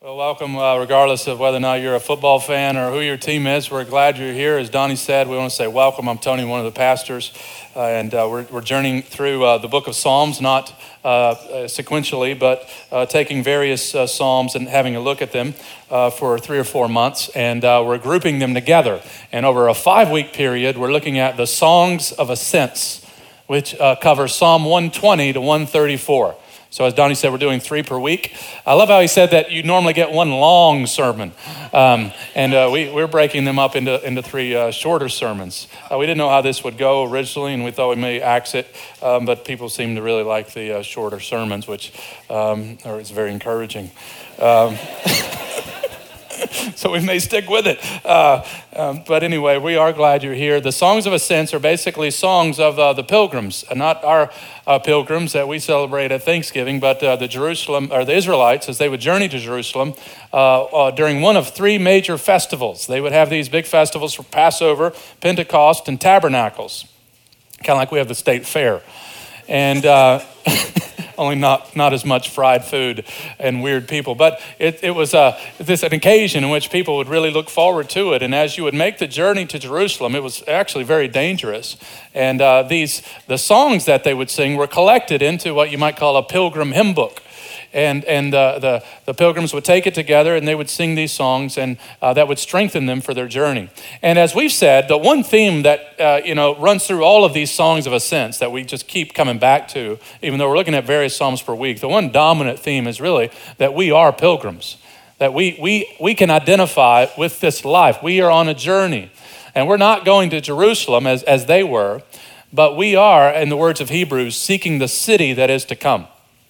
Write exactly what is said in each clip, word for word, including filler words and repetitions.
Well, welcome, uh, regardless of whether or not you're a football fan or who your team is. We're glad you're here. As Donnie said, we want to say welcome. I'm Tony, one of the pastors, uh, and uh, we're, we're journeying through uh, the book of Psalms, not uh, sequentially, but uh, taking various uh, Psalms and having a look at them uh, for three or four months, and uh, we're grouping them together. And over a five-week period, we're looking at the Songs of Ascents, which uh, covers Psalm one twenty to one thirty-four. So as Donnie said, we're doing three per week. I love how he said that you normally get one long sermon. Um, and uh, we, we're breaking them up into, into three uh, shorter sermons. Uh, we didn't know how this would go originally, and we thought we may axe it, um, but people seem to really like the uh, shorter sermons, which um, or it's very encouraging. Um, So we may stick with it. Uh, um, but anyway, we are glad you're here. The Songs of Ascents are basically songs of uh, the pilgrims, uh, not our uh, pilgrims that we celebrate at Thanksgiving, but uh, the Jerusalem or the Israelites as they would journey to Jerusalem uh, uh, during one of three major festivals. They would have these big festivals for Passover, Pentecost, and Tabernacles, kind of like we have the state fair. And uh, only not not as much fried food and weird people. But it, it was uh, this an occasion in which people would really look forward to it. And as you would make the journey to Jerusalem, it was actually very dangerous. And uh, these the songs that they would sing were collected into what you might call a pilgrim hymn book. And and uh, the, the pilgrims would take it together and they would sing these songs, and uh, that would strengthen them for their journey. And as we've said, the one theme that uh, you know runs through all of these songs of ascents that we just keep coming back to, even though we're looking at various psalms per week, the one dominant theme is really that we are pilgrims, that we we we can identify with this life. We are on a journey, and we're not going to Jerusalem as, as they were, but we are, in the words of Hebrews, seeking the city that is to come.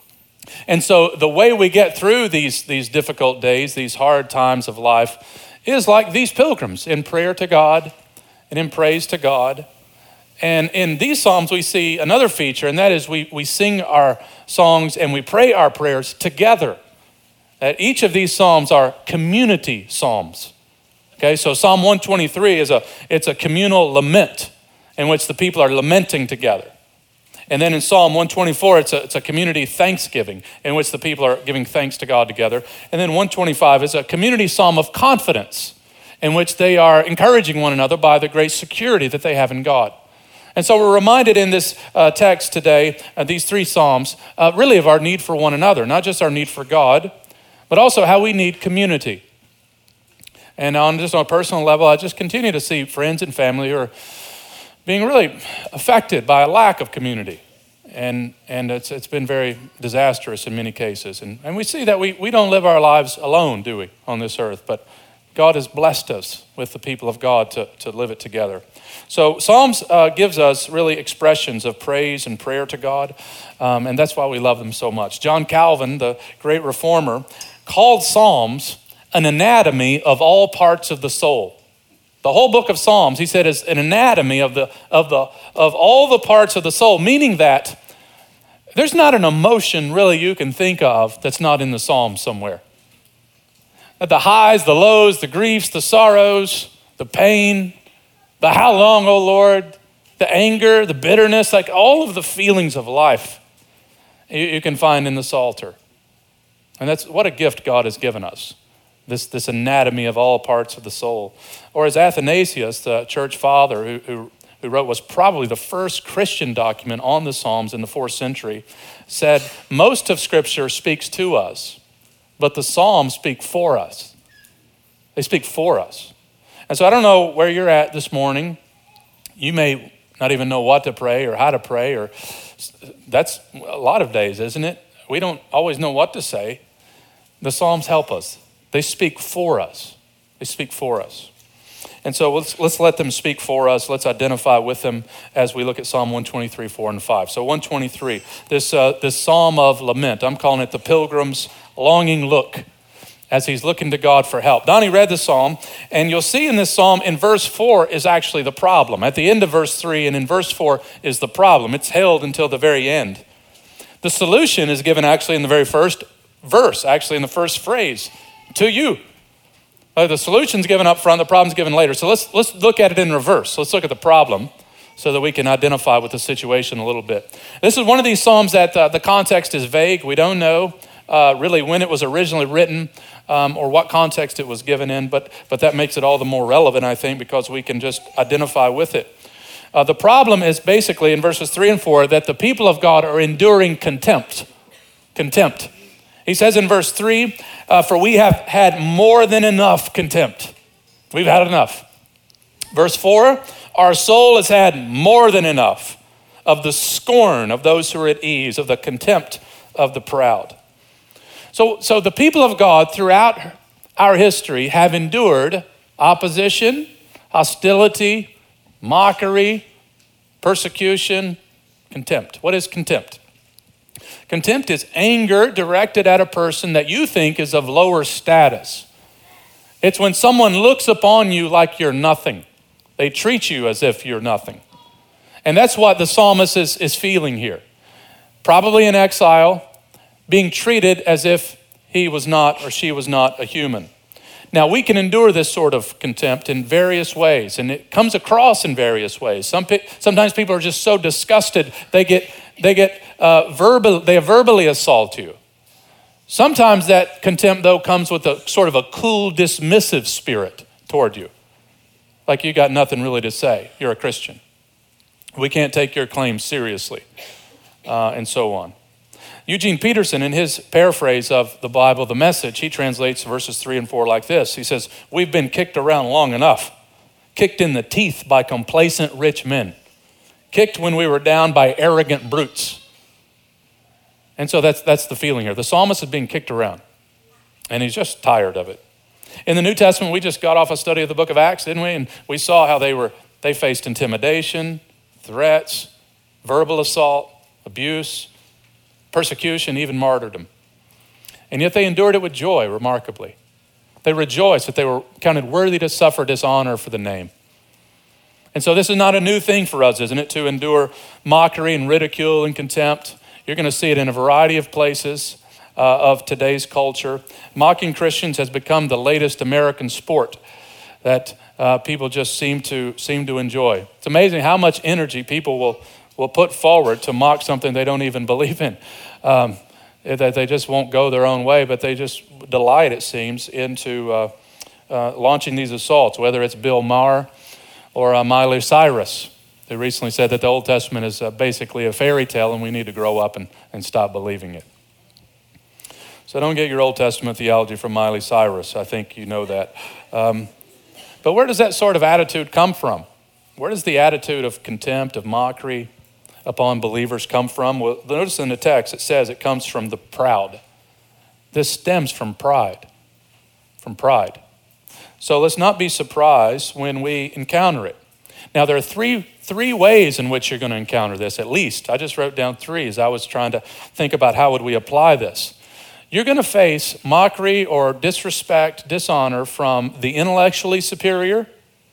And so the way we get through these, these difficult days, these hard times of life, is like these pilgrims in prayer to God and in praise to God. And in these Psalms, we see another feature, and that is we, we sing our songs and we pray our prayers together. That each of these Psalms are community Psalms. Okay, so Psalm one twenty-three is a, it's a communal lament in which the people are lamenting together. And then in Psalm one twenty-four, it's a, it's a community thanksgiving in which the people are giving thanks to God together. And then one twenty-five is a community psalm of confidence in which they are encouraging one another by the great security that they have in God. And so we're reminded in this uh, text today, uh, these three psalms, uh, really of our need for one another, not just our need for God, but also how we need community. And on just on a personal level, I just continue to see friends and family who are being really affected by a lack of community. And and it's it's been very disastrous in many cases. And, and we see that we, we don't live our lives alone, do we, on this earth? But God has blessed us with the people of God to, to live it together. So Psalms uh, gives us really expressions of praise and prayer to God. Um, and that's why we love them so much. John Calvin, the great reformer, called Psalms an anatomy of all parts of the soul. The whole book of Psalms, he said, is an anatomy of the of the of all the parts of the soul, meaning that there's not an emotion really you can think of that's not in the Psalms somewhere. The highs, the lows, the griefs, the sorrows, the pain, the how long, oh Lord, the anger, the bitterness, like all of the feelings of life you, you can find in the Psalter. And that's what a gift God has given us. This, this anatomy of all parts of the soul. Or as Athanasius, the church father who, who, who wrote was probably the first Christian document on the Psalms in the fourth century, said, most of Scripture speaks to us, but the Psalms speak for us. They speak for us. And so I don't know where you're at this morning. You may not even know what to pray or how to pray, or that's a lot of days, isn't it? We don't always know what to say. The Psalms help us. They speak for us. They speak for us. And so let's let's let them speak for us. Let's identify with them as we look at Psalm one twenty-three, four and five. So one twenty-three, this uh, this psalm of lament. I'm calling it the pilgrim's longing look as he's looking to God for help. Donnie read the psalm, and you'll see in this psalm in verse four is actually the problem. At the end of verse three and in verse four is the problem. It's held until the very end. The solution is given actually in the very first verse, actually in the first phrase. To you. Uh, the solution's given up front, the problem's given later. So let's let's look at it in reverse. Let's look at the problem so that we can identify with the situation a little bit. This is one of these Psalms that uh, the context is vague. We don't know uh, really when it was originally written um, or what context it was given in, but, but that makes it all the more relevant, I think, because we can just identify with it. Uh, the problem is basically in verses three and four that the people of God are enduring contempt. Contempt. He says in verse three, uh, for we have had more than enough contempt. We've had enough. Verse four, our soul has had more than enough of the scorn of those who are at ease, of the contempt of the proud. So, so the people of God throughout our history have endured opposition, hostility, mockery, persecution, contempt. What is contempt? Contempt is anger directed at a person that you think is of lower status. It's when someone looks upon you like you're nothing. They treat you as if you're nothing. And that's what the psalmist is, is feeling here. Probably in exile, being treated as if he was not or she was not a human. Now, we can endure this sort of contempt in various ways, and it comes across in various ways. Some pe- sometimes people are just so disgusted, they get they get uh, verbal, they verbally assault you. Sometimes that contempt, though, comes with a sort of a cool, dismissive spirit toward you. Like you got nothing really to say. You're a Christian. We can't take your claims seriously, uh, and so on. Eugene Peterson, in his paraphrase of the Bible, The Message, he translates verses three and four like this. He says, we've been kicked around long enough, kicked in the teeth by complacent rich men, kicked when we were down by arrogant brutes. And so that's that's the feeling here. The psalmist is being kicked around, and he's just tired of it. In the New Testament, we just got off a study of the book of Acts, didn't we? And we saw how they were they faced intimidation, threats, verbal assault, abuse, persecution, even martyrdom. And yet they endured it with joy, remarkably. They rejoiced that they were counted worthy to suffer dishonor for the name. And so this is not a new thing for us, isn't it, to endure mockery and ridicule and contempt. You're going to see it in a variety of places uh, of today's culture. Mocking Christians has become the latest American sport that uh, people just seem to seem to enjoy. It's amazing how much energy people will will put forward to mock something they don't even believe in. Um, that they just won't go their own way, but they just delight, it seems, into uh, uh, launching these assaults, whether it's Bill Maher or uh, Miley Cyrus, who recently said that the Old Testament is uh, basically a fairy tale and we need to grow up and, and stop believing it. So don't get your Old Testament theology from Miley Cyrus. I think you know that. Um, but where does that sort of attitude come from? Where does the attitude of contempt, of mockery upon believers come from? Well, notice in the text it says it comes from the proud. This stems from pride, from pride. So let's not be surprised when we encounter it. Now there are three three ways in which you're going to encounter this, at least. I just wrote down three as I was trying to think about how would we apply this. You're going to face mockery or disrespect, dishonor from the intellectually superior,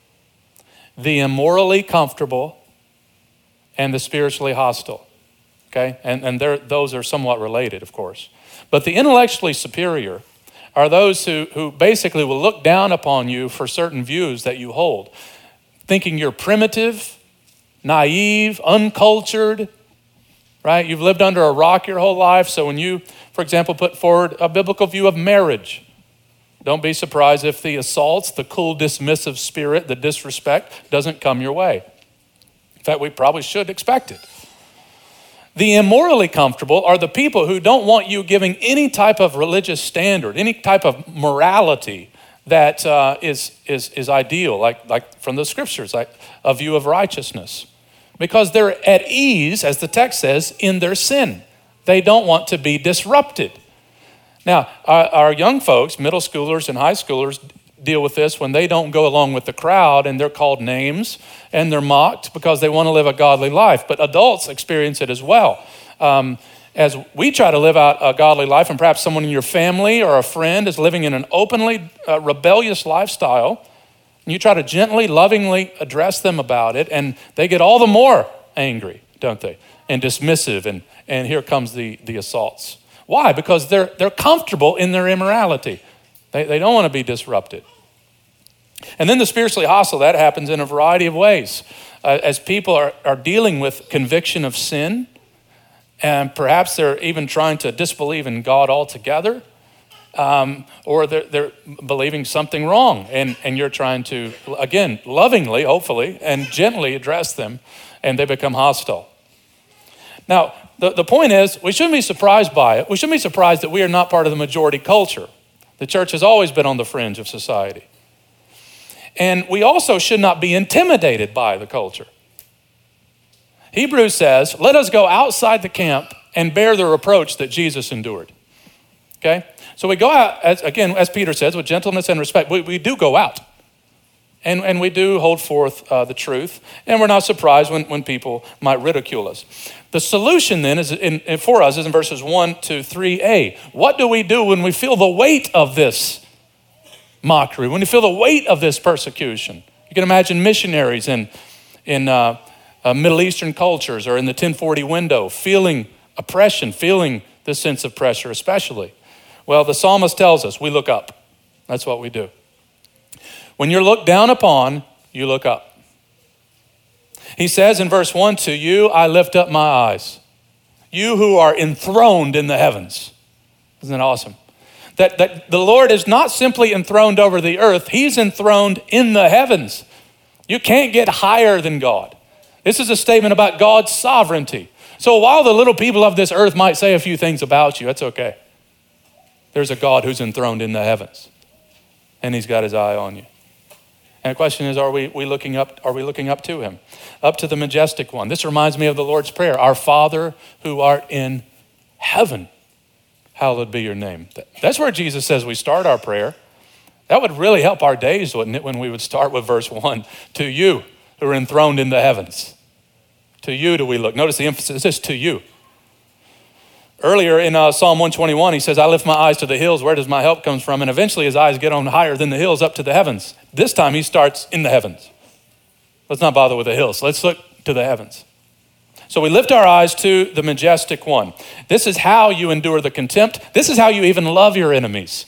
the immorally comfortable, and the spiritually hostile, okay? And, and those are somewhat related, of course. But the intellectually superior are those who, who basically will look down upon you for certain views that you hold, thinking you're primitive, naive, uncultured, right? You've lived under a rock your whole life, so when you, for example, put forward a biblical view of marriage, don't be surprised if the assaults, the cool, dismissive spirit, the disrespect doesn't come your way. In fact, we probably should expect it. The immorally comfortable are the people who don't want you giving any type of religious standard, any type of morality that uh, is, is, is ideal, like, like from the scriptures, like a view of righteousness. Because they're at ease, as the text says, in their sin. They don't want to be disrupted. Now, our, our young folks, middle schoolers and high schoolers, deal with this when they don't go along with the crowd and they're called names and they're mocked because they want to live a godly life. But adults experience it as well. Um, as we try to live out a godly life, and perhaps someone in your family or a friend is living in an openly uh, rebellious lifestyle, and you try to gently, lovingly address them about it, and they get all the more angry, don't they? And dismissive, and, and here comes the, the assaults. Why? Because they're they're comfortable in their immorality. They, they don't want to be disrupted. And then the spiritually hostile, that happens in a variety of ways. Uh, as people are, are dealing with conviction of sin And perhaps they're even trying to disbelieve in God altogether, um, or they're, they're believing something wrong. And, and you're trying to, again, lovingly, hopefully, and gently address them, and they become hostile. Now, the, the point is, we shouldn't be surprised by it. We shouldn't be surprised that we are not part of the majority culture. The church has always been on the fringe of society. And we also should not be intimidated by the culture. Hebrews says, let us go outside the camp and bear the reproach that Jesus endured. Okay? So we go out, as, again, as Peter says, with gentleness and respect. We, we do go out. And, and we do hold forth uh, the truth. And we're not surprised when, when people might ridicule us. The solution then is in, in, for us is in verses one to three a. What do we do when we feel the weight of this mockery, when we feel the weight of this persecution? You can imagine missionaries in, in uh, uh, Middle Eastern cultures or in the ten forty window feeling oppression, feeling this sense of pressure especially. Well, the psalmist tells us we look up. That's what we do. When you're looked down upon, you look up. He says in verse one, to you I lift up my eyes. You who are enthroned in the heavens. Isn't that awesome? That, that the Lord is not simply enthroned over the earth, he's enthroned in the heavens. You can't get higher than God. This is a statement about God's sovereignty. So while the little people of this earth might say a few things about you, that's okay. There's a God who's enthroned in the heavens, and he's got his eye on you. And the question is, are we, we looking up, are we looking up to him? Up to the majestic one. This reminds me of the Lord's Prayer. Our Father who art in heaven, hallowed be your name. That's where Jesus says we start our prayer. That would really help our days, wouldn't it, when we would start with verse one. To you who are enthroned in the heavens. To you do we look. Notice the emphasis is to you. Earlier in uh, Psalm one twenty-one, he says, I lift my eyes to the hills. Where does my help come from? And eventually his eyes get on higher than the hills up to the heavens. This time he starts in the heavens. Let's not bother with the hills. Let's look to the heavens. So we lift our eyes to the majestic one. This is how you endure the contempt. This is how you even love your enemies.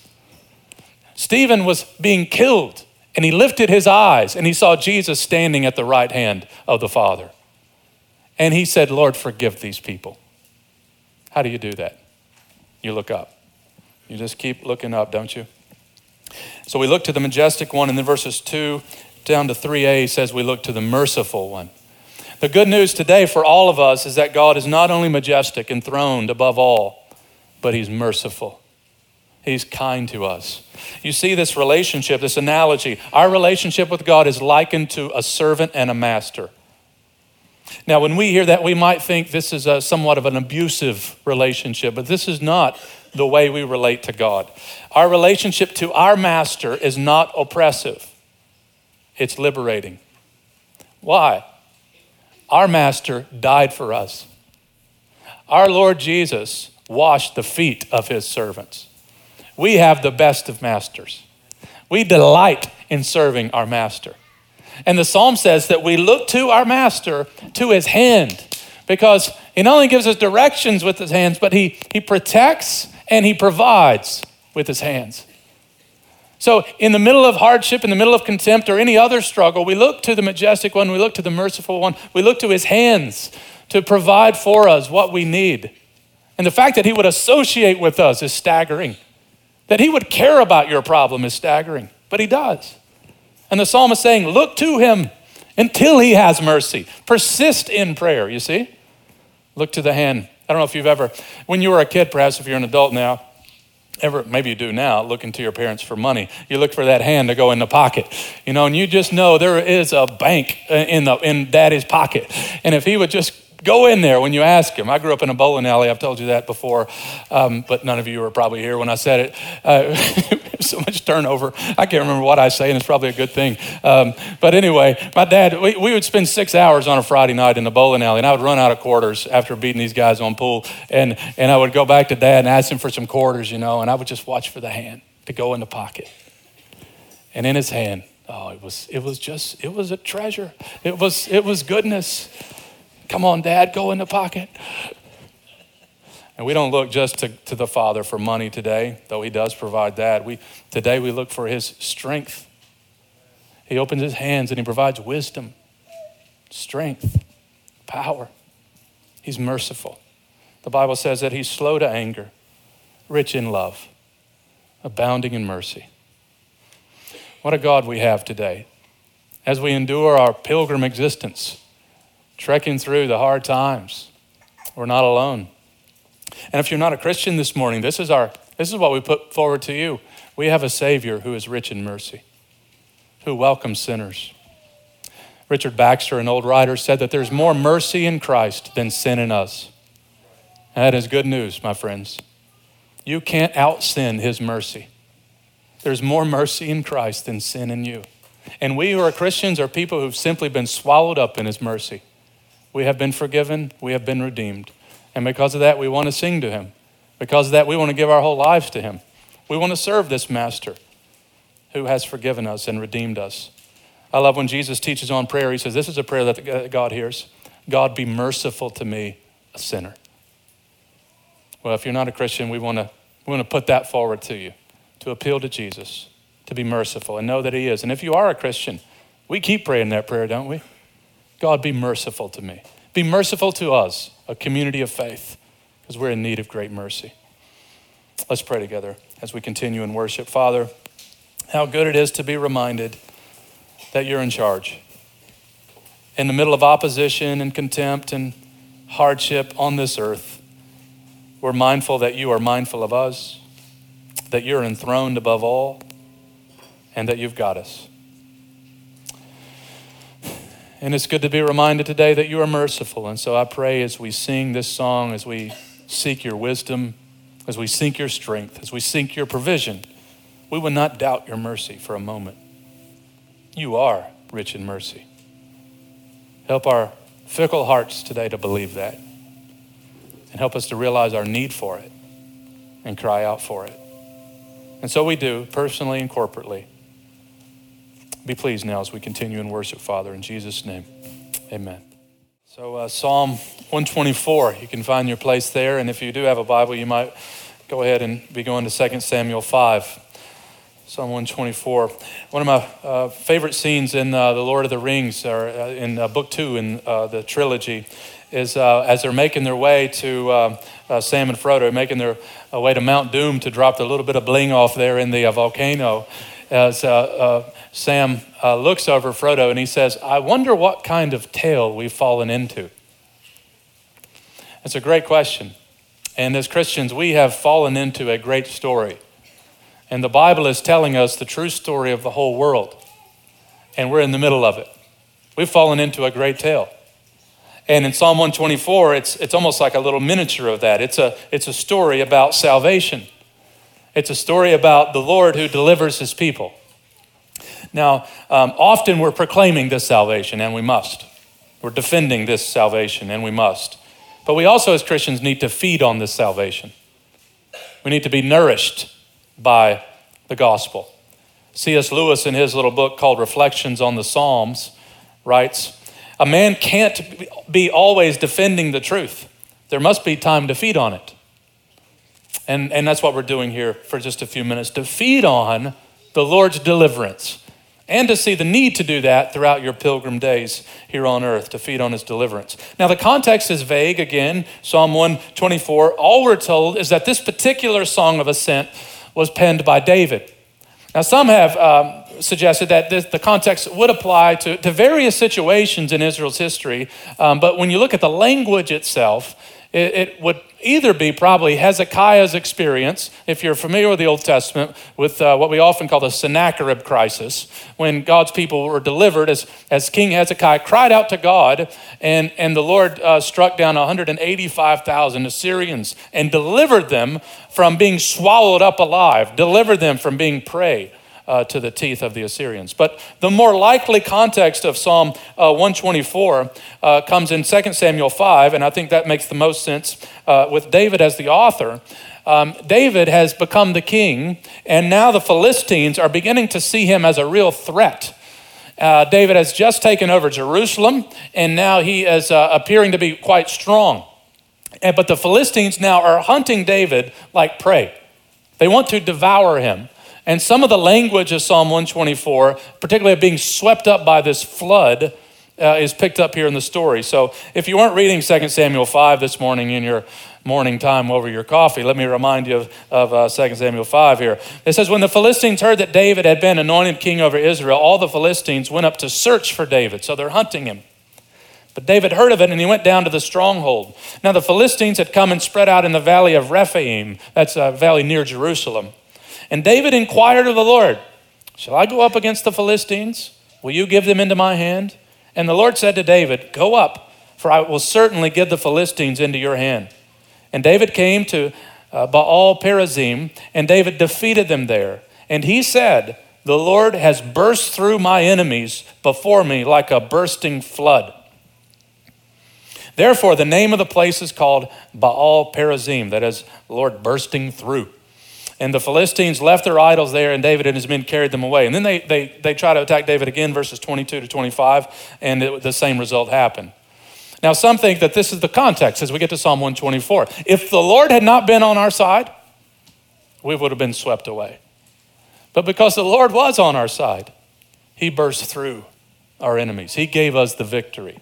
Stephen was being killed, and he lifted his eyes, and he saw Jesus standing at the right hand of the Father. And he said, Lord, forgive these people. How do you do that? You look up. You just keep looking up, don't you? So we look to the majestic one, and then verses two down to three a says we look to the merciful one. The good news today for all of us is that God is not only majestic, enthroned above all, but he's merciful. He's kind to us. You see this relationship, this analogy. Our relationship with God is likened to a servant and a master. Now, when we hear that, we might think this is a somewhat of an abusive relationship, but this is not the way we relate to God. Our relationship to our master is not oppressive. It's liberating. Why? Our master died for us. Our Lord Jesus washed the feet of his servants. We have the best of masters. We delight in serving our master. And the psalm says that we look to our master, to his hand, because he not only gives us directions with his hands, but he, he protects and he provides with his hands. So in the middle of hardship, in the middle of contempt or any other struggle, we look to the majestic one, we look to the merciful one, we look to his hands to provide for us what we need. And the fact that he would associate with us is staggering. That he would care about your problem is staggering, but he does. And the psalmist is saying, look to him until he has mercy. Persist in prayer, you see? Look to the hand. I don't know if you've ever, when you were a kid, perhaps if you're an adult now, ever, maybe you do now, looking to your parents for money. You look for that hand to go in the pocket, you know, and you just know there is a bank in the in daddy's pocket. And if he would just go in there when you ask him. I grew up in a bowling alley. I've told you that before, um, but none of you were probably here when I said it. Uh, so much turnover. I can't remember what I say, and it's probably a good thing. Um, but anyway, my dad, we, we would spend six hours on a Friday night in the bowling alley, and I would run out of quarters after beating these guys on pool, and, and I would go back to Dad and ask him for some quarters, you know, and I would just watch for the hand to go in the pocket. And in his hand, oh, it was it was just, it was a treasure. It was it was goodness. Come on, Dad, go in the pocket. And we don't look just to, to the Father for money today, though he does provide that. We Today we look for his strength. He opens his hands and he provides wisdom, strength, power. He's merciful. The Bible says that he's slow to anger, rich in love, abounding in mercy. What a God we have today. As we endure our pilgrim existence, trekking through the hard times, we're not alone. And if you're not a Christian this morning, this is our this is what we put forward to you. We have a Savior who is rich in mercy, who welcomes sinners. Richard Baxter, an old writer, said that there's more mercy in Christ than sin in us. That is good news, my friends. You can't out-sin his mercy. There's more mercy in Christ than sin in you. And we who are Christians are people who've simply been swallowed up in his mercy. We have been forgiven. We have been redeemed. And because of that, we want to sing to him. Because of that, we want to give our whole lives to him. We want to serve this master who has forgiven us and redeemed us. I love when Jesus teaches on prayer. He says, this is a prayer that God hears. God, be merciful to me, a sinner. Well, if you're not a Christian, we want to we want to put that forward to you, to appeal to Jesus, to be merciful and know that he is. And if you are a Christian, we keep praying that prayer, don't we? God, be merciful to me. Be merciful to us, a community of faith, because we're in need of great mercy. Let's pray together as we continue in worship. Father, how good it is to be reminded that you're in charge. In the middle of opposition and contempt and hardship on this earth, we're mindful that you are mindful of us, that you're enthroned above all, and that you've got us. And it's good to be reminded today that you are merciful. And so I pray as we sing this song, as we seek your wisdom, as we seek your strength, as we seek your provision, we would not doubt your mercy for a moment. You are rich in mercy. Help our fickle hearts today to believe that. And help us to realize our need for it and cry out for it. And so we do, personally and corporately. Be pleased now as we continue in worship, Father, in Jesus' name, amen. So uh, Psalm one twenty-four, you can find your place there. And if you do have a Bible, you might go ahead and be going to Second Samuel five. Psalm one twenty-four. One of my uh, favorite scenes in uh, The Lord of the Rings, or uh, in uh, book two in uh, the trilogy, is uh, as they're making their way to, uh, uh, Sam and Frodo, making their uh, way to Mount Doom to drop the little bit of bling off there in the uh, volcano, as uh, uh, Sam uh, looks over Frodo and he says, I wonder what kind of tale we've fallen into. It's a great question. And as Christians, we have fallen into a great story. And the Bible is telling us the true story of the whole world. And we're in the middle of it. We've fallen into a great tale. And in Psalm one twenty-four, it's it's almost like a little miniature of that. It's a, it's a story about salvation. It's a story about the Lord who delivers his people. Now, um, often we're proclaiming this salvation, and we must. We're defending this salvation, and we must. But we also, as Christians, need to feed on this salvation. We need to be nourished by the gospel. C S Lewis, in his little book called Reflections on the Psalms, writes, a man can't be always defending the truth. There must be time to feed on it. And, and that's what we're doing here for just a few minutes, to feed on the Lord's deliverance and to see the need to do that throughout your pilgrim days here on earth, to feed on his deliverance. Now, the context is vague. Again, Psalm one twenty-four, all we're told is that this particular song of ascent was penned by David. Now, some have um, suggested that this, the context would apply to, to various situations in Israel's history, um, but when you look at the language itself, it, it would either be probably Hezekiah's experience, if you're familiar with the Old Testament, with uh, what we often call the Sennacherib crisis, when God's people were delivered as, as King Hezekiah cried out to God, and, and the Lord uh, struck down one hundred eighty-five thousand Assyrians and delivered them from being swallowed up alive, delivered them from being prey Uh, to the teeth of the Assyrians. But the more likely context of Psalm uh, one twenty-four uh, comes in Second Samuel five, and I think that makes the most sense uh, with David as the author. Um, David has become the king, and now the Philistines are beginning to see him as a real threat. Uh, David has just taken over Jerusalem, and now he is uh, appearing to be quite strong. And, but the Philistines now are hunting David like prey. They want to devour him. And some of the language of Psalm one twenty-four, particularly being swept up by this flood, uh, is picked up here in the story. So if you weren't reading Second Samuel five this morning in your morning time over your coffee, let me remind you of, of uh, Second Samuel five here. It says, when the Philistines heard that David had been anointed king over Israel, all the Philistines went up to search for David. So they're hunting him. But David heard of it, and he went down to the stronghold. Now the Philistines had come and spread out in the valley of Rephaim. That's a valley near Jerusalem. And David inquired of the Lord, shall I go up against the Philistines? Will you give them into my hand? And the Lord said to David, go up, for I will certainly give the Philistines into your hand. And David came to uh, Baal Perazim, and David defeated them there. And he said, the Lord has burst through my enemies before me like a bursting flood. Therefore, the name of the place is called Baal Perazim, that is, Lord bursting through. And the Philistines left their idols there, and David and his men carried them away. And then they they they try to attack David again, verses twenty-two to twenty-five, and it, the same result happened. Now, some think that this is the context as we get to Psalm one twenty-four. If the Lord had not been on our side, we would have been swept away. But because the Lord was on our side, he burst through our enemies. He gave us the victory.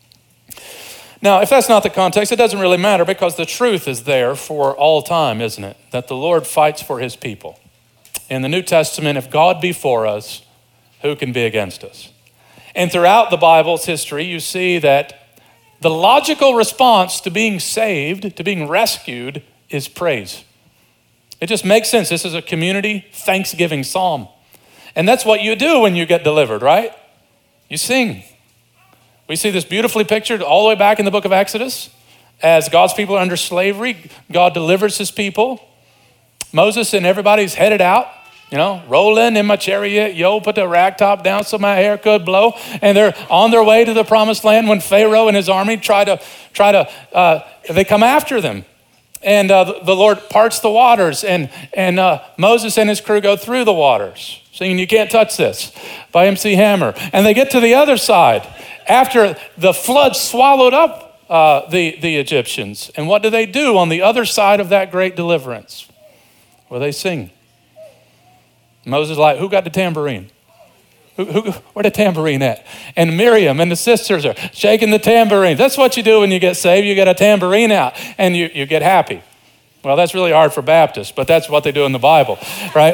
Now, if that's not the context, it doesn't really matter, because the truth is there for all time, isn't it? That the Lord fights for his people. In the New Testament, if God be for us, who can be against us? And throughout the Bible's history, you see that the logical response to being saved, to being rescued, is praise. It just makes sense. This is a community thanksgiving psalm. And that's what you do when you get delivered, right? You sing. We see this beautifully pictured all the way back in the book of Exodus. As God's people are under slavery, God delivers his people. Moses and everybody's headed out, you know, rolling in my chariot, yo, put the rag top down so my hair could blow. And they're on their way to the promised land when Pharaoh and his army try to, try to, uh, they come after them. And uh, the, the Lord parts the waters, and, and uh, Moses and his crew go through the waters, singing, "You Can't Touch This" by M C Hammer. And they get to the other side after the flood swallowed up uh, the, the Egyptians. And what do they do on the other side of that great deliverance? Well, they sing. Moses is like, who got the tambourine? Who, who, where the tambourine at? And Miriam and the sisters are shaking the tambourine. That's what you do when you get saved. You get a tambourine out and you, you get happy. Well, that's really hard for Baptists, but that's what they do in the Bible, right?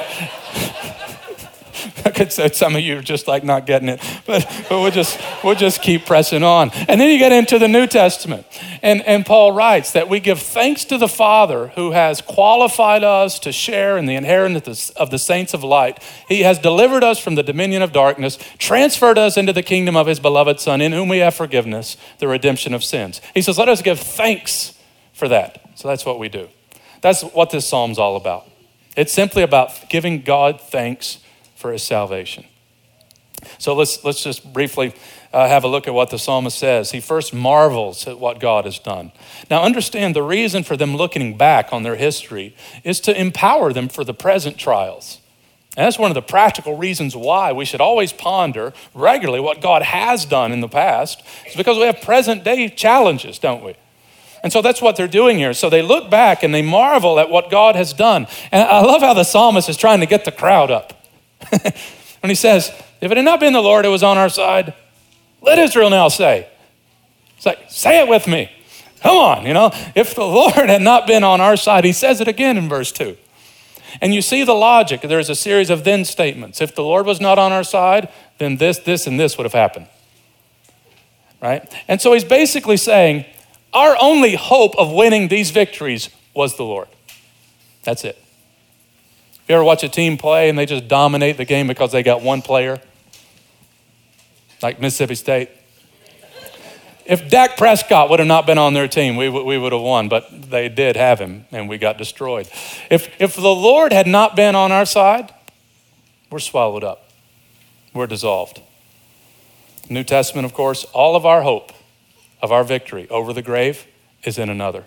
I could say some of you are just like not getting it, but, but we'll just we'll just keep pressing on. And then you get into the New Testament, and, and Paul writes that we give thanks to the Father who has qualified us to share in the inheritance of the saints of light. He has delivered us from the dominion of darkness, transferred us into the kingdom of his beloved Son, in whom we have forgiveness, the redemption of sins. He says, let us give thanks for that. So that's what we do. That's what this psalm's all about. It's simply about giving God thanks for his salvation. So let's let's just briefly uh, have a look at what the psalmist says. He first marvels at what God has done. Now understand, the reason for them looking back on their history is to empower them for the present trials. And that's one of the practical reasons why we should always ponder regularly what God has done in the past. It's because we have present day challenges, don't we? And so that's what they're doing here. So they look back and they marvel at what God has done. And I love how the psalmist is trying to get the crowd up. When he says, if it had not been the Lord who was on our side, let Israel now say. It's like, say it with me. Come on, you know. If the Lord had not been on our side, he says it again in verse two. And you see the logic. There's a series of then statements. If the Lord was not on our side, then this, this, and this would have happened. Right? And so he's basically saying, our only hope of winning these victories was the Lord. That's it. You ever watch a team play and they just dominate the game because they got one player? Like Mississippi State. If Dak Prescott would have not been on their team, we, we would have won, but they did have him and we got destroyed. If, if the Lord had not been on our side, we're swallowed up. We're dissolved. New Testament, of course, all of our hope of our victory over the grave is in another.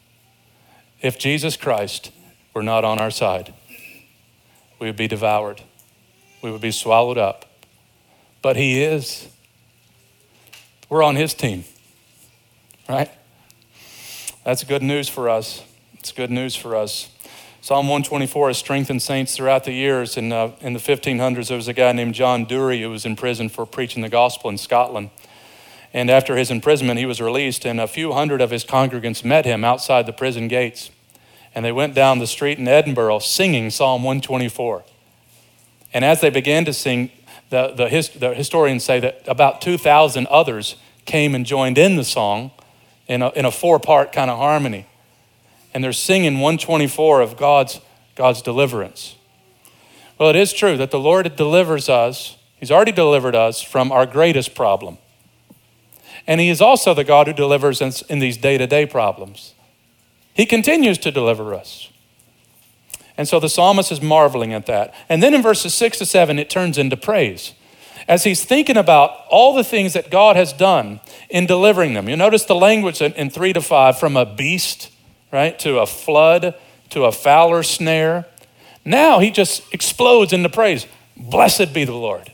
If Jesus Christ were not on our side, we would be devoured. We would be swallowed up. But he is. We're on his team, right? That's good news for us. It's good news for us. Psalm one twenty-four has strengthened saints throughout the years. In, uh, in the fifteen hundreds, there was a guy named John Dury who was in prison for preaching the gospel in Scotland. And after his imprisonment, he was released, and a few hundred of his congregants met him outside the prison gates. And they went down the street in Edinburgh singing Psalm one twenty-four. And as they began to sing, the, the, his, the historians say that about two thousand others came and joined in the song in a, in a four-part kind of harmony. And they're singing one twenty-four of God's, God's deliverance. Well, it is true that the Lord delivers us. He's already delivered us from our greatest problem. And he is also the God who delivers us in these day-to-day problems. He continues to deliver us. And so the psalmist is marveling at that. And then in verses six to seven, it turns into praise. As he's thinking about all the things that God has done in delivering them. You notice the language in three to five, from a beast, right, to a flood, to a fowler's snare. Now he just explodes into praise. Blessed be the Lord.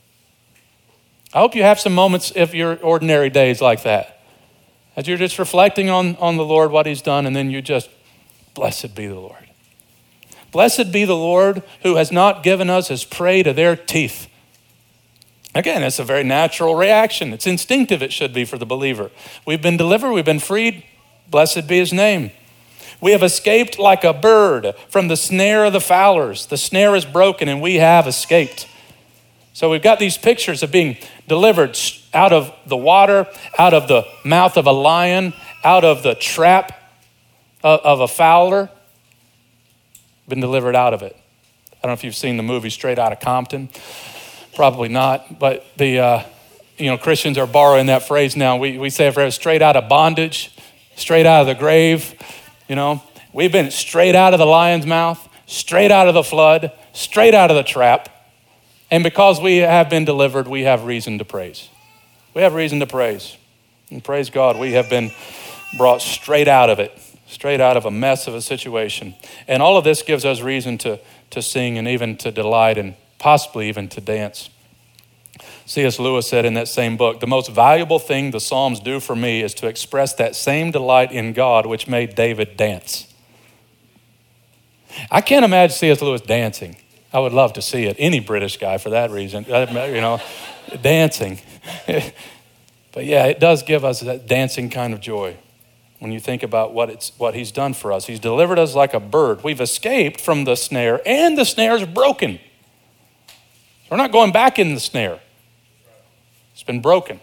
I hope you have some moments of your ordinary days like that. As you're just reflecting on, on the Lord, what he's done, and then you just, blessed be the Lord. Blessed be the Lord who has not given us as prey to their teeth. Again, it's a very natural reaction. It's instinctive, it should be, for the believer. We've been delivered, we've been freed. Blessed be his name. We have escaped like a bird from the snare of the fowlers. The snare is broken and we have escaped. So we've got these pictures of being delivered out of the water, out of the mouth of a lion, out of the trap of, of a fowler. Been delivered out of it. I don't know if you've seen the movie Straight Outta Compton. Probably not, but the uh, you know Christians are borrowing that phrase now. We we say it straight out of bondage, straight out of the grave. You know, we've been straight out of the lion's mouth, straight out of the flood, straight out of the trap. And because we have been delivered, we have reason to praise. We have reason to praise. And praise God, we have been brought straight out of it, straight out of a mess of a situation. And all of this gives us reason to, to sing and even to delight and possibly even to dance. C S Lewis said in that same book, the most valuable thing the Psalms do for me is to express that same delight in God which made David dance. I can't imagine C S Lewis dancing. I would love to see it. Any British guy for that reason, you know, dancing. But yeah, it does give us that dancing kind of joy when you think about what it's what he's done for us. He's delivered us like a bird. We've escaped from the snare, and the snare is broken. We're not going back in the snare. It's been broken.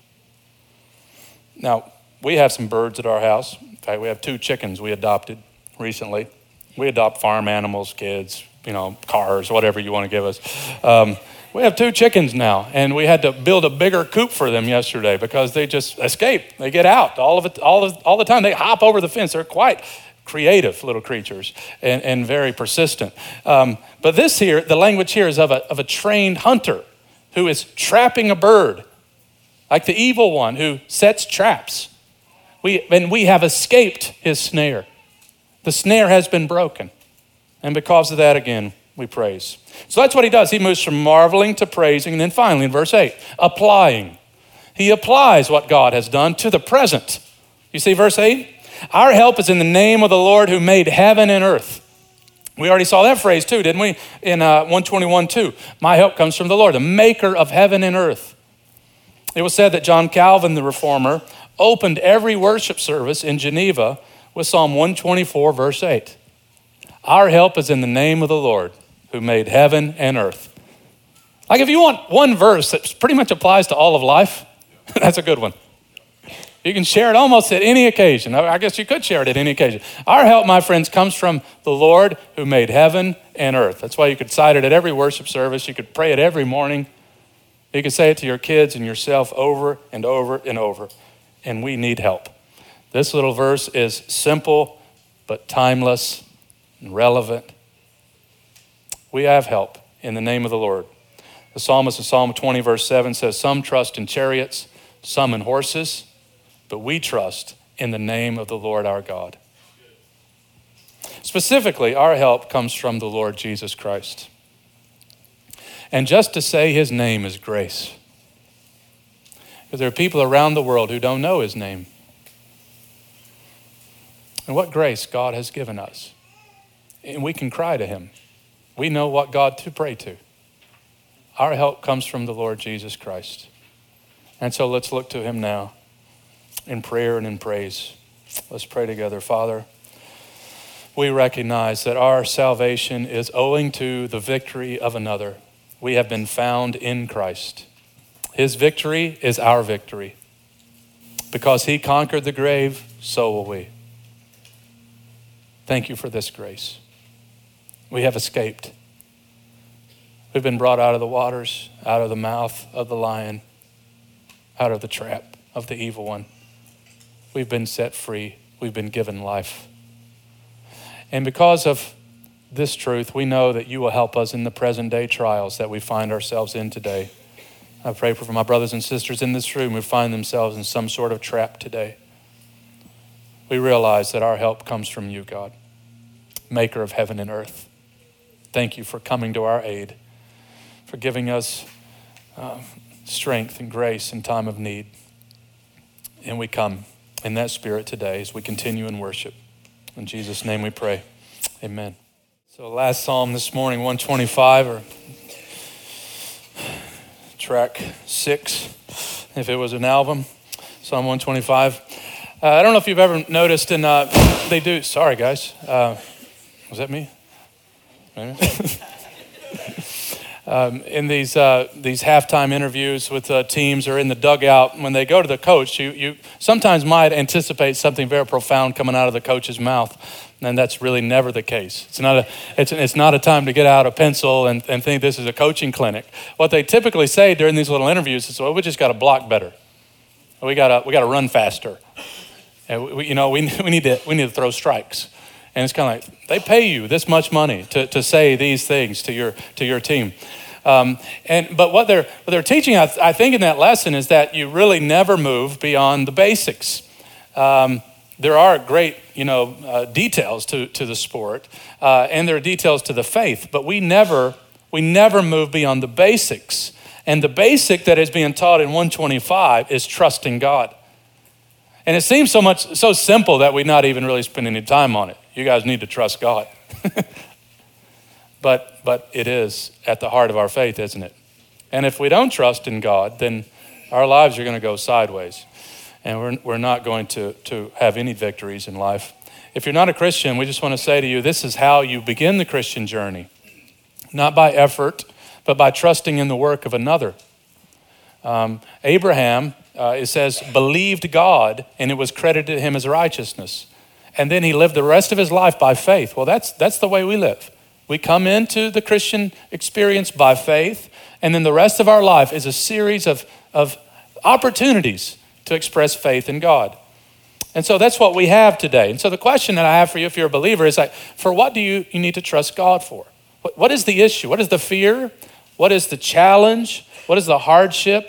Now, we have some birds at our house. In fact, we have two chickens we adopted recently. We adopt farm animals, kids, you know, cars, whatever you want to give us. Um, we have two chickens now, and we had to build a bigger coop for them yesterday because they just escape. They get out all of it, all of, all the time. They hop over the fence. They're quite creative little creatures and, and very persistent. Um, but this here, the language here is of a, of a trained hunter who is trapping a bird, like the evil one who sets traps. We, and we have escaped his snare. The snare has been broken. And because of that, again, we praise. So that's what he does. He moves from marveling to praising. And then finally in verse eight, applying. He applies what God has done to the present. You see verse eight? Our help is in the name of the Lord who made heaven and earth. We already saw that phrase too, didn't we? In uh, one twenty-one two. My help comes from the Lord, the maker of heaven and earth. It was said that John Calvin, the reformer, opened every worship service in Geneva with Psalm one twenty-four, verse eight. Our help is in the name of the Lord who made heaven and earth. Like if you want one verse that pretty much applies to all of life, that's a good one. You can share it almost at any occasion. I guess you could share it at any occasion. Our help, my friends, comes from the Lord who made heaven and earth. That's why you could cite it at every worship service. You could pray it every morning. You could say it to your kids and yourself over and over and over. And we need help. This little verse is simple but timeless and relevant. We have help in the name of the Lord. The psalmist in Psalm twenty, verse seven says, some trust in chariots, some in horses, but we trust in the name of the Lord our God. Specifically, our help comes from the Lord Jesus Christ. And just to say his name is grace. Because there are people around the world who don't know his name. And what grace God has given us. And we can cry to him. We know what God to pray to. Our help comes from the Lord Jesus Christ. And so let's look to him now in prayer and in praise. Let's pray together. Father, we recognize that our salvation is owing to the victory of another. We have been found in Christ. His victory is our victory. Because he conquered the grave, so will we. Thank you for this grace. We have escaped. We've been brought out of the waters, out of the mouth of the lion, out of the trap of the evil one. We've been set free. We've been given life. And because of this truth, we know that you will help us in the present day trials that we find ourselves in today. I pray for my brothers and sisters in this room who find themselves in some sort of trap today. We realize that our help comes from you, God, maker of heaven and earth. Thank you for coming to our aid, for giving us uh, strength and grace in time of need. And we come in that spirit today as we continue in worship. In Jesus' name we pray. Amen. So last psalm this morning, one twenty-five, or track six, if it was an album, Psalm one twenty-five. Uh, I don't know if you've ever noticed, and uh, they do, sorry guys, uh, was that me? um, in these uh, these halftime interviews with uh, teams or in the dugout, when they go to the coach, you, you sometimes might anticipate something very profound coming out of the coach's mouth, and that's really never the case. It's not a it's it's not a time to get out a pencil and, and think this is a coaching clinic. What they typically say during these little interviews is, "Well, we just got to block better. We got to we got to run faster. And we, you know, we we need to we need to throw strikes." And it's kind of like, they pay you this much money to, to say these things to your to your team. Um, and but what they're what they're teaching, I, I think, in that lesson is that you really never move beyond the basics. Um, there are great, you know, uh, details to to the sport, uh, and there are details to the faith. But we never we never move beyond the basics. And the basic that is being taught in one twenty-five is trusting God. And it seems so much so simple that we not even really spend any time on it. You guys need to trust God. but but it is at the heart of our faith, isn't it? And if we don't trust in God, then our lives are going to go sideways. And we're we're not going to, to have any victories in life. If you're not a Christian, we just want to say to you, this is how you begin the Christian journey. Not by effort, but by trusting in the work of another. Um, Abraham, uh, it says, believed God, and it was credited to him as righteousness. And then he lived the rest of his life by faith. Well, that's that's the way we live. We come into the Christian experience by faith, and then the rest of our life is a series of, of opportunities to express faith in God. And so that's what we have today. And so the question that I have for you, if you're a believer, is like, for what do you, you need to trust God for? What, what is the issue? What is the fear? What is the challenge? What is the hardship?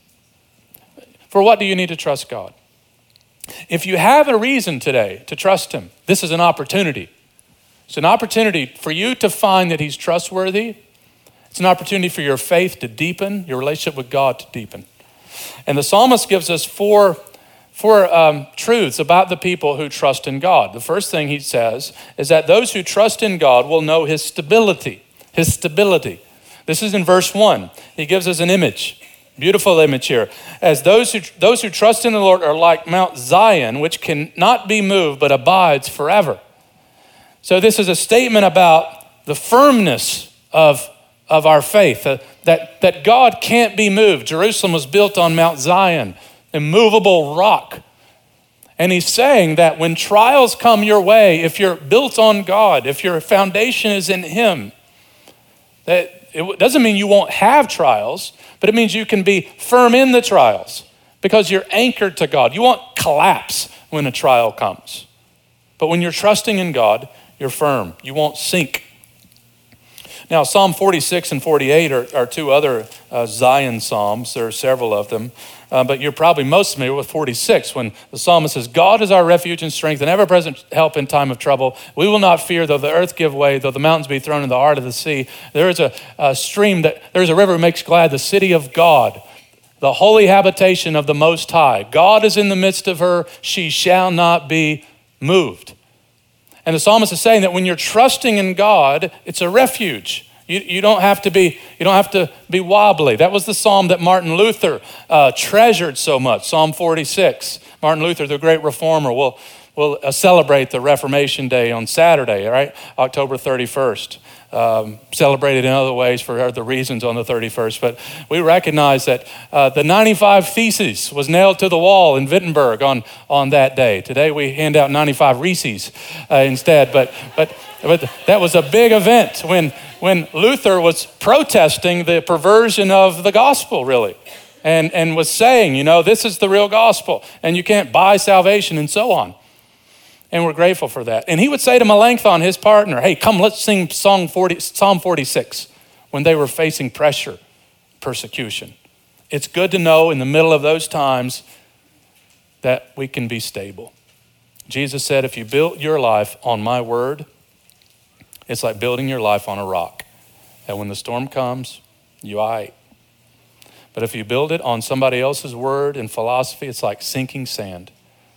For what do you need to trust God? If you have a reason today to trust him, this is an opportunity. It's an opportunity for you to find that he's trustworthy. It's an opportunity for your faith to deepen, your relationship with God to deepen. And the psalmist gives us four, four um, truths about the people who trust in God. The first thing he says is that those who trust in God will know his stability, his stability. This is in verse one. He gives us an image. Beautiful image here. As those who those who trust in the Lord are like Mount Zion, which cannot be moved but abides forever. So this is a statement about the firmness of, of our faith, uh, that, that God can't be moved. Jerusalem was built on Mount Zion, immovable rock. And he's saying that when trials come your way, if you're built on God, if your foundation is in him, that it doesn't mean you won't have trials, but it means you can be firm in the trials because you're anchored to God. You won't collapse when a trial comes. But when you're trusting in God, you're firm. You won't sink. Now, Psalm forty-six and forty-eight are, are two other uh, Zion psalms. There are several of them. Uh, but you're probably most familiar with forty-six when the psalmist says, God is our refuge and strength and ever-present help in time of trouble. We will not fear though the earth give way, though the mountains be thrown in the heart of the sea. There is a, a stream, that there is a river that makes glad the city of God, the holy habitation of the Most High. God is in the midst of her. She shall not be moved. And the psalmist is saying that when you're trusting in God, it's a refuge. You, you don't have to be, you don't have to be wobbly. That was the psalm that Martin Luther uh, treasured so much, Psalm forty-six. Martin Luther, the great reformer, will will uh, celebrate the Reformation Day on Saturday, right? October thirty-first. Um, celebrated in other ways for other reasons on the thirty-first. But we recognize that uh, the ninety-five Theses was nailed to the wall in Wittenberg on, on that day. Today we hand out ninety-five Reese's uh, instead. But, but, but that was a big event when, when Luther was protesting the perversion of the gospel, really. And, and was saying, you know, this is the real gospel and you can't buy salvation and so on. And we're grateful for that. And he would say to Melanchthon, his partner, hey, come, let's sing Psalm forty, Psalm forty-six when they were facing pressure, persecution. It's good to know in the middle of those times that we can be stable. Jesus said, if you build your life on my word, it's like building your life on a rock. And when the storm comes, you all right. But if you build it on somebody else's word and philosophy, it's like sinking sand.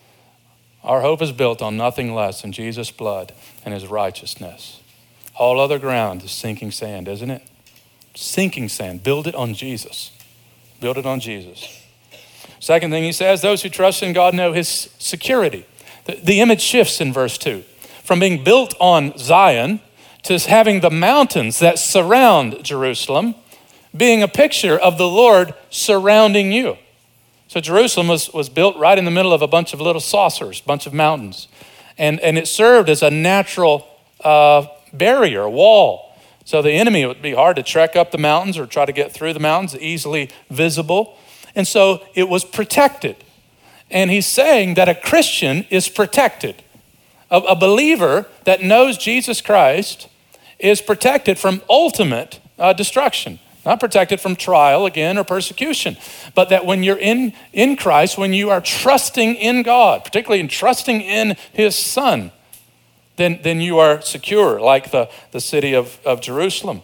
Our hope is built on nothing less than Jesus' blood and his righteousness. All other ground is sinking sand, isn't it? Sinking sand. Build it on Jesus. Build it on Jesus. Second thing he says, those who trust in God know his security. The, the image shifts in verse two. From being built on Zion to having the mountains that surround Jerusalem being a picture of the Lord surrounding you. So Jerusalem was, was built right in the middle of a bunch of little saucers, a bunch of mountains. And, and it served as a natural uh, barrier, a wall. So the enemy, it would be hard to trek up the mountains or try to get through the mountains, easily visible. And so it was protected. And he's saying that a Christian is protected. A, a believer that knows Jesus Christ is protected from ultimate uh, destruction. Not protected from trial again or persecution, but that when you're in, in Christ, when you are trusting in God, particularly in trusting in his son, then, then you are secure like the, the city of, of Jerusalem.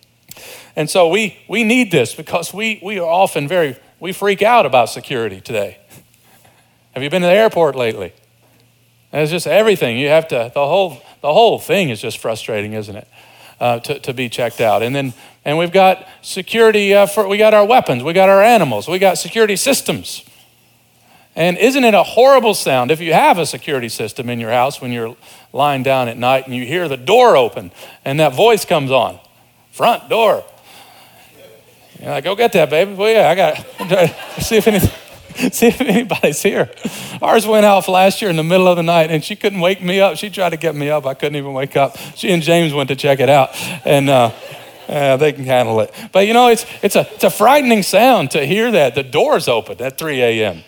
And so we, we need this because we, we are often very, we freak out about security today. Have you been to the airport lately? And it's just everything. You have to, the whole, the whole thing is just frustrating, isn't it? Uh, to, to be checked out. And then and we've got security uh, for, we got our weapons, we got our animals, we got security systems. And isn't it a horrible sound if you have a security system in your house when you're lying down at night and you hear the door open and that voice comes on, front door. You're like, go get that, baby. Well, yeah, I got see if anything. See if anybody's here. Ours went off last year in the middle of the night and she couldn't wake me up. She tried to get me up. I couldn't even wake up. She and James went to check it out and uh, uh, they can handle it. But you know, it's it's a, it's a frightening sound to hear that. The door's open at three a.m.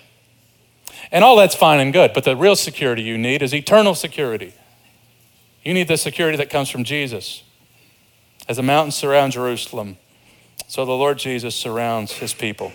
And all that's fine and good. But the real security you need is eternal security. You need the security that comes from Jesus. As the mountains surround Jerusalem, so the Lord Jesus surrounds his people.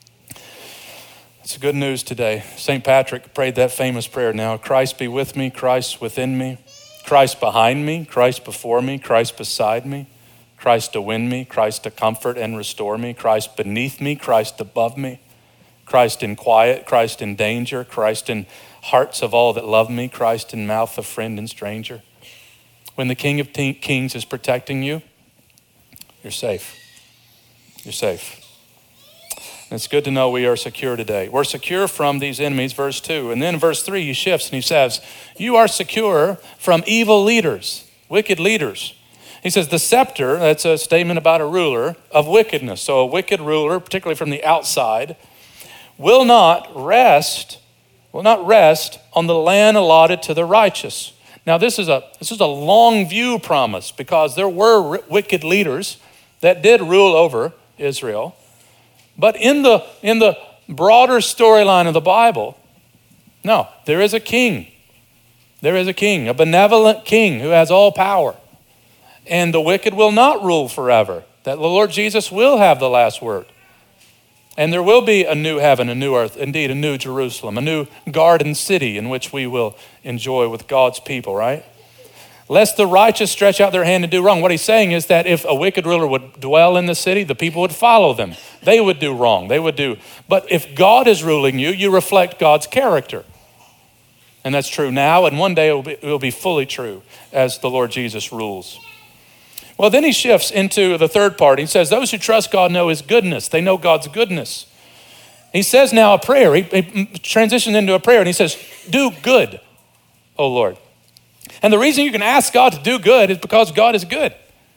It's good news today. Saint Patrick prayed that famous prayer now. Christ be with me, Christ within me, Christ behind me, Christ before me, Christ beside me, Christ to win me, Christ to comfort and restore me, Christ beneath me, Christ above me, Christ in quiet, Christ in danger, Christ in hearts of all that love me, Christ in mouth of friend and stranger. When the King of Kings is protecting you, you're safe. You're safe. And it's good to know we are secure today. We're secure from these enemies, verse two. And then in verse three, he shifts and he says, you are secure from evil leaders, wicked leaders. He says, the scepter, that's a statement about a ruler of wickedness. So a wicked ruler, particularly from the outside, will not rest, will not rest on the land allotted to the righteous. Now this is a, this is a long view promise because there were wicked leaders that did rule over Israel. But in the in the broader storyline of the Bible, no, there is a king. There is a king, a benevolent king who has all power. And the wicked will not rule forever. That the Lord Jesus will have the last word. And there will be a new heaven, a new earth, indeed a new Jerusalem, a new garden city in which we will enjoy with God's people, right? Lest the righteous stretch out their hand and do wrong. What he's saying is that if a wicked ruler would dwell in the city, the people would follow them. They would do wrong. They would do. But if God is ruling you, you reflect God's character. And that's true now, and one day it will be, it will be fully true as the Lord Jesus rules. Well, then he shifts into the third part. He says, those who trust God know his goodness. They know God's goodness. He says now a prayer. He, he transitions into a prayer and he says, do good, O Lord. And the reason you can ask God to do good is because God is good.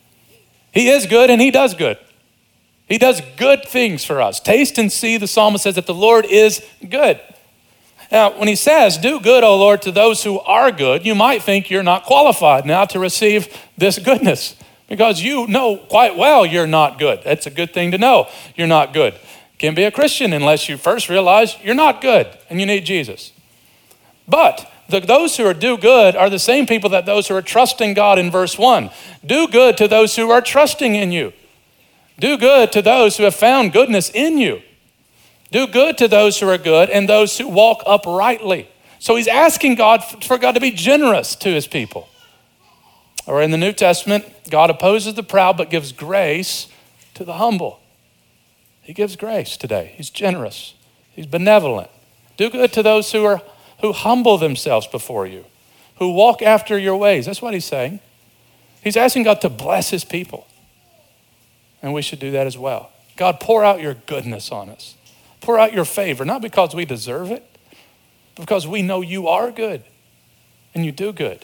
He is good and he does good. He does good things for us. Taste and see, the psalmist says, that the Lord is good. Now, when he says, do good, O Lord, to those who are good, you might think you're not qualified now to receive this goodness because you know quite well you're not good. That's a good thing to know. You're not good. Can't be a Christian unless you first realize you're not good and you need Jesus. But the, those who are do good are the same people that those who are trusting God in verse one. Do good to those who are trusting in you. Do good to those who have found goodness in you. Do good to those who are good and those who walk uprightly. So he's asking God for God to be generous to his people. Or in the New Testament, God opposes the proud but gives grace to the humble. He gives grace today. He's generous. He's benevolent. Do good to those who are who humble themselves before you, who walk after your ways. That's what he's saying. He's asking God to bless his people. And we should do that as well. God, pour out your goodness on us. Pour out your favor, not because we deserve it, but because we know you are good and you do good.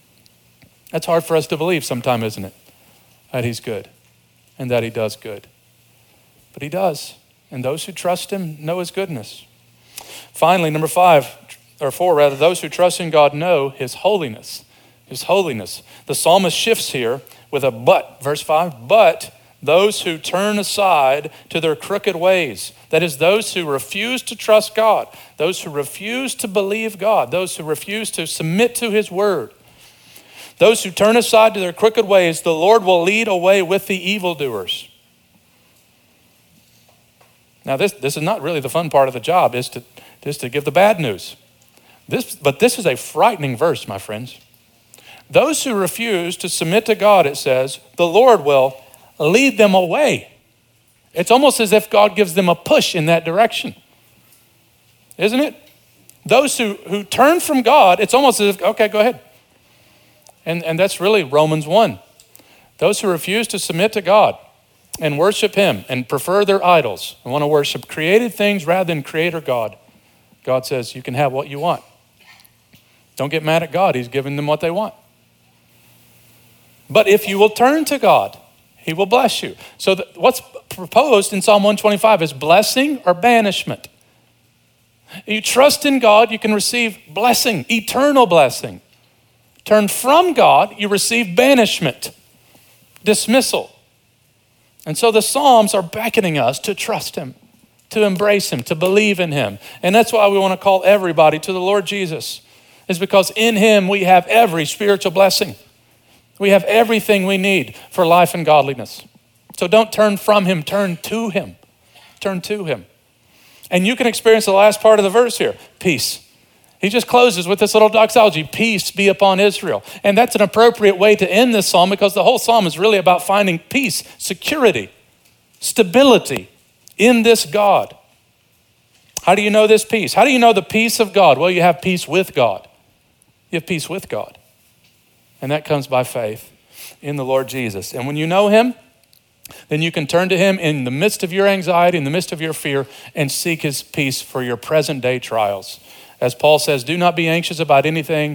That's hard for us to believe sometimes, isn't it? That he's good and that he does good. But he does. And those who trust him know his goodness. Finally, number five, or four rather, those who trust in God know his holiness. His holiness. The psalmist shifts here with a but, verse five, but those who turn aside to their crooked ways. That is, those who refuse to trust God, those who refuse to believe God, those who refuse to submit to his word. Those who turn aside to their crooked ways, the Lord will lead away with the evildoers. Now, this, this is not really the fun part of the job, is to, is to give the bad news. This, but this is a frightening verse, my friends. Those who refuse to submit to God, it says, the Lord will lead them away. It's almost as if God gives them a push in that direction. Isn't it? Those who, who turn from God, it's almost as if, okay, go ahead. And, and that's really Romans one. Those who refuse to submit to God and worship him and prefer their idols and want to worship created things rather than creator God, God says you can have what you want. Don't get mad at God. He's giving them what they want. But if you will turn to God, he will bless you. So the, what's proposed in Psalm one twenty-five is blessing or banishment. You trust in God, you can receive blessing, eternal blessing. Turn from God, you receive banishment, dismissal. And so the Psalms are beckoning us to trust him, to embrace him, to believe in him. And that's why we want to call everybody to the Lord Jesus, is because in him we have every spiritual blessing. We have everything we need for life and godliness. So don't turn from him, turn to him. Turn to him. And you can experience the last part of the verse here, peace. He just closes with this little doxology, peace be upon Israel. And that's an appropriate way to end this psalm because the whole psalm is really about finding peace, security, stability in this God. How do you know this peace? How do you know the peace of God? Well, you have peace with God. You have peace with God. And that comes by faith in the Lord Jesus. And when you know him, then you can turn to him in the midst of your anxiety, in the midst of your fear, and seek his peace for your present day trials. As Paul says, do not be anxious about anything,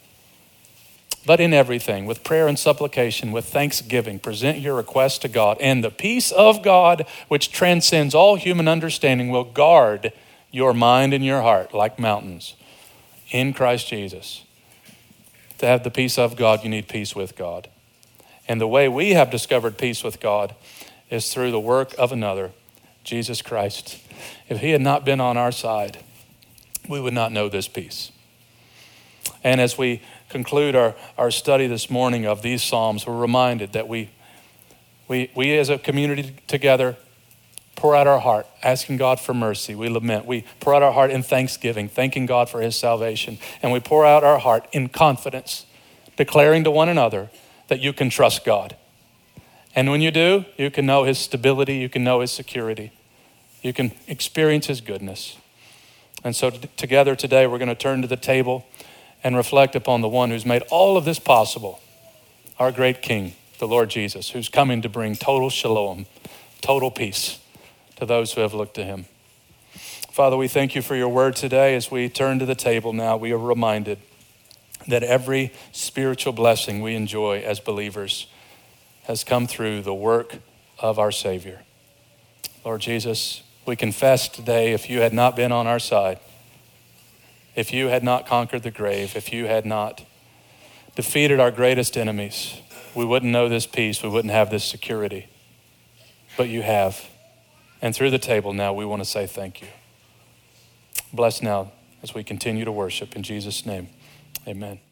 but in everything, with prayer and supplication, with thanksgiving, present your requests to God. And the peace of God, which transcends all human understanding, will guard your mind and your heart like mountains in Christ Jesus. To have the peace of God, you need peace with God. And the way we have discovered peace with God is through the work of another, Jesus Christ. If he had not been on our side, we would not know this peace. And as we conclude our, our study this morning of these Psalms, we're reminded that we, we, we as a community together pour out our heart, asking God for mercy. We lament. We pour out our heart in thanksgiving, thanking God for his salvation. And we pour out our heart in confidence, declaring to one another that you can trust God. And when you do, you can know his stability, you can know his security, you can experience his goodness. And so t- together today, we're going to turn to the table and reflect upon the one who's made all of this possible, our great King, the Lord Jesus, who's coming to bring total shalom, total peace to those who have looked to him. Father, we thank you for your word today. As we turn to the table now, we are reminded that every spiritual blessing we enjoy as believers has come through the work of our Savior. Lord Jesus, we confess today, if you had not been on our side, if you had not conquered the grave, if you had not defeated our greatest enemies, we wouldn't know this peace, we wouldn't have this security. But you have. And through the table now, we want to say thank you. Bless now as we continue to worship. In Jesus' name, amen.